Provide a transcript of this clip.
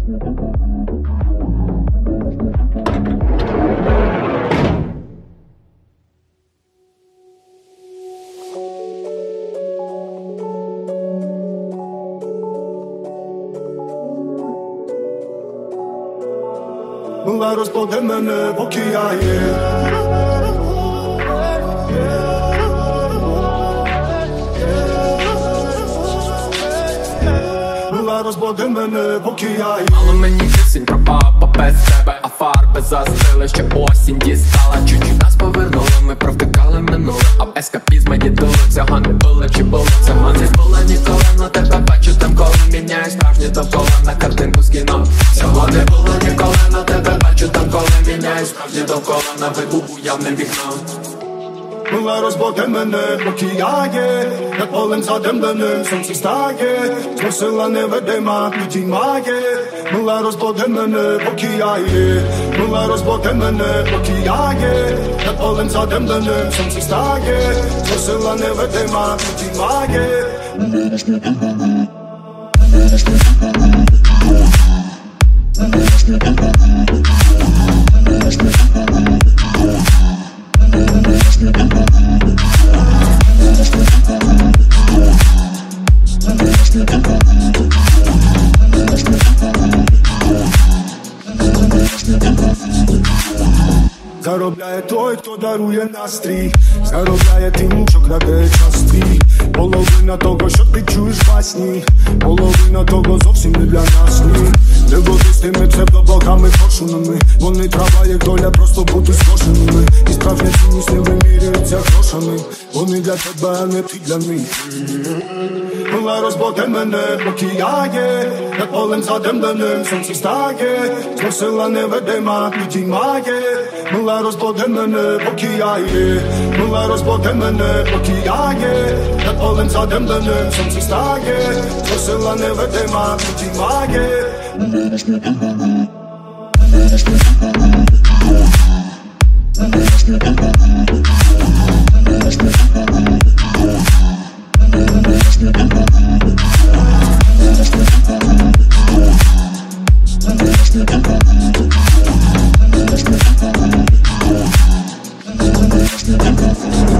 Мила розкладе мене, поки я є. Мила розкладе мене, поки я є. Мало мені пісень про папа без тебе, а фарби застили, ще осінь дістала. Чуть-чуть нас повернули, ми провтикали минуле, а в ескапізмі дідули. Цього не було, чи було, цього не було ніколи. Но тебе бачу там, коли міняю справжні довкола на картинку з кіно. Цього не було ніколи, но тебе бачу там, коли міняю справжні довкола на виду уявне вікно. Мила розбуде мене, поки я є. Над полем задемленим сонце стає. Змусила невидима, підіймає. Мила розбуде мене, поки я є. Мила розбуде мене, поки я є. Над полем задемленим сонце стає. Змусила невидима, підіймає. Мила розбуде мене. Мила розбуде мене, поки я є. Мила розбуде мене, поки я є. Мила розбуде мене, поки я є. Заробляє той, хто дарує настрій. Заробляє тим, що краде час твій. Половина того, що ти чуєш во сні. Половина того зовсім не для нас, ні. Не води з тими псевдобогами коршунами. Вони трава, як доля, просто бути скошеними. І справжня цінність не вимірюється грошами. Вони для тебе, а не ти для них. Мила розбуде мене, поки я є. Над полем задемленим сонце стає. Змусила невидима, підіймає. Мила розбуде мене, поки я є. Мила розбуде мене, поки я є. Над полем задемленим сонце стає. Змусила невидима, підіймає. Мила розбуде мене. Мила розбуде мене, поки я є. Мила розбуде мене, поки я є. Мила розбуде мене, поки я є. Мила розбуде мене, поки я є. Мила розбуде мене, поки я є. Мила розбуде мене, поки я є. Mila rozbуде мене, поки я є. Mila розбуде мене, поки я є.